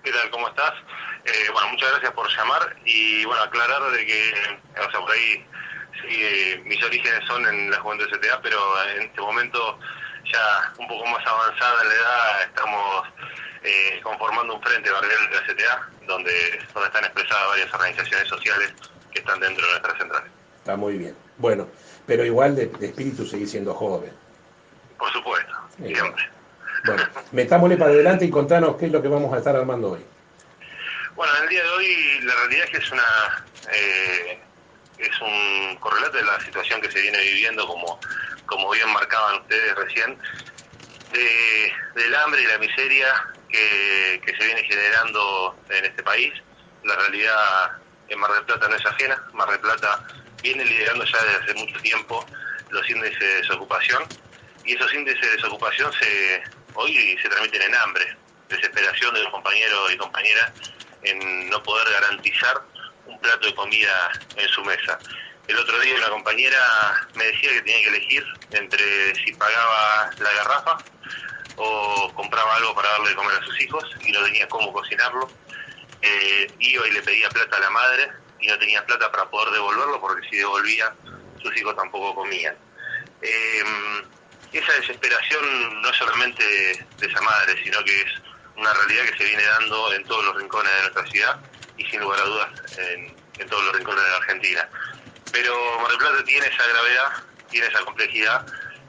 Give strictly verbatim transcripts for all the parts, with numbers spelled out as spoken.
¿Qué tal? ¿Cómo estás? Eh, bueno, muchas gracias por llamar y bueno, aclarar de que, o sea, por ahí sí, eh, mis orígenes son en la Juventud de C T A, pero en este momento ya un poco más avanzada en la edad estamos eh, conformando un frente barrial de la C T A, donde, donde están expresadas varias organizaciones sociales que están dentro de nuestra central. Está muy bien. Bueno, pero igual de, de espíritu seguís siendo joven. Por supuesto, Igual. siempre. Bueno, metámosle para adelante y contanos qué es lo que vamos a estar armando hoy. Bueno, en el día de hoy la realidad es que es una eh, es un correlato de la situación que se viene viviendo, como, como bien marcaban ustedes recién, de, del hambre y la miseria que, que se viene generando en este país. La realidad en Mar del Plata no es ajena. Mar del Plata viene liderando ya desde hace mucho tiempo los índices de desocupación, y esos índices de desocupación se hoy se transmiten en hambre, desesperación de los compañeros y compañeras en no poder garantizar un plato de comida en su mesa. El otro día una compañera me decía que tenía que elegir entre si pagaba la garrafa o compraba algo para darle de comer a sus hijos y no tenía cómo cocinarlo. Eh, iba y le pedía plata a la madre y no tenía plata para poder devolverlo, porque si devolvía sus hijos tampoco comían. Eh, esa desesperación no es solamente de, de esa madre, sino que es una realidad que se viene dando en todos los rincones de nuestra ciudad y sin lugar a dudas en, en todos los rincones de la Argentina. Pero Mar del Plata tiene esa gravedad, tiene esa complejidad,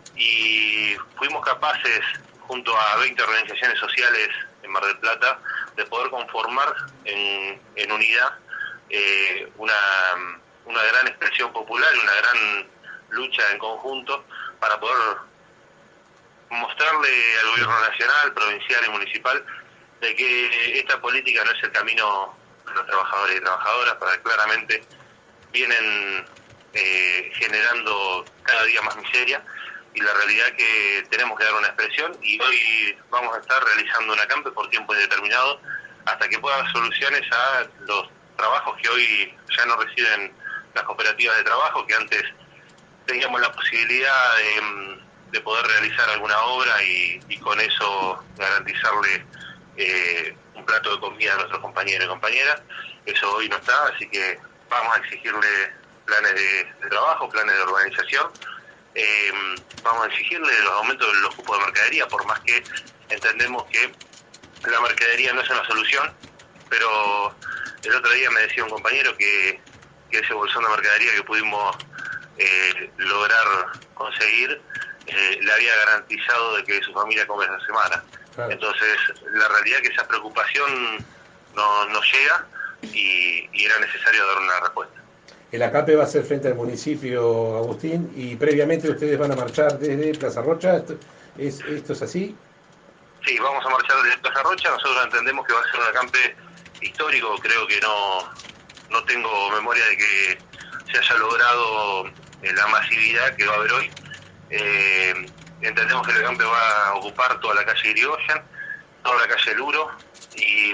y fuimos capaces, junto a veinte organizaciones sociales en Mar del Plata, de poder conformar en, en unidad eh, una, una gran expresión popular y una gran lucha en conjunto para poder mostrarle al gobierno nacional, provincial y municipal de que esta política no es el camino de los trabajadores y trabajadoras, para que claramente vienen eh, generando cada día más miseria, y la realidad que tenemos que dar una expresión, y hoy vamos a estar realizando un acampe por tiempo indeterminado hasta que pueda dar soluciones a los trabajos que hoy ya no reciben las cooperativas de trabajo, que antes teníamos la posibilidad de, de poder realizar alguna obra y, y con eso garantizarle eh, un plato de comida a nuestros compañeros y compañeras. Eso hoy no está, así que vamos a exigirle planes de, de trabajo, planes de organización. Eh, vamos a exigirle los aumentos de los cupos de mercadería, por más que entendemos que la mercadería no es una solución, pero el otro día me decía un compañero que, que ese bolsón de mercadería que pudimos eh, lograr conseguir eh, le había garantizado de que su familia come esa semana. Claro. Entonces la realidad es que esa preocupación no, no llega y, y era necesario dar una respuesta. El acampe va a ser frente al municipio, Agustín, y previamente ustedes van a marchar desde Plaza Rocha. ¿Esto es, esto es así? Sí, vamos a marchar desde Plaza Rocha. Nosotros entendemos que va a ser un acampe histórico. Creo que no, no tengo memoria de que se haya logrado eh, la masividad que va a haber hoy. Eh, entendemos que el acampe va a ocupar toda la calle Irigoyen, toda la calle Luro y,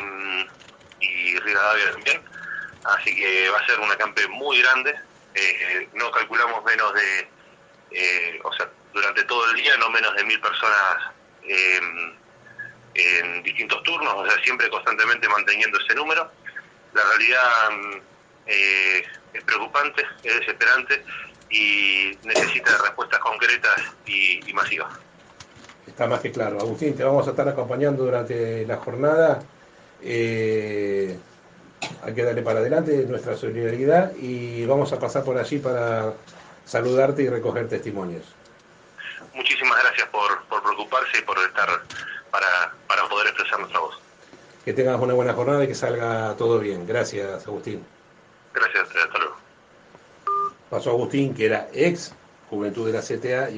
y Rivadavia también. Así que va a ser un acampe muy grande. Eh, no calculamos menos de, eh, o sea, durante todo el día, no menos de mil personas eh, en distintos turnos, o sea, siempre constantemente manteniendo ese número. La realidad eh, es preocupante, es desesperante y necesita respuestas concretas y, y masivas. Está más que claro. Agustín, te vamos a estar acompañando durante la jornada. Eh, hay que darle para adelante nuestra solidaridad y vamos a pasar por allí para saludarte y recoger testimonios. Muchísimas gracias por, por preocuparse y por estar para, para poder expresar nuestra voz. Que tengas una buena jornada y que salga todo bien. Gracias, Agustín. Gracias, hasta luego. Pasó Agustín, que era ex Juventud de la C T A. Y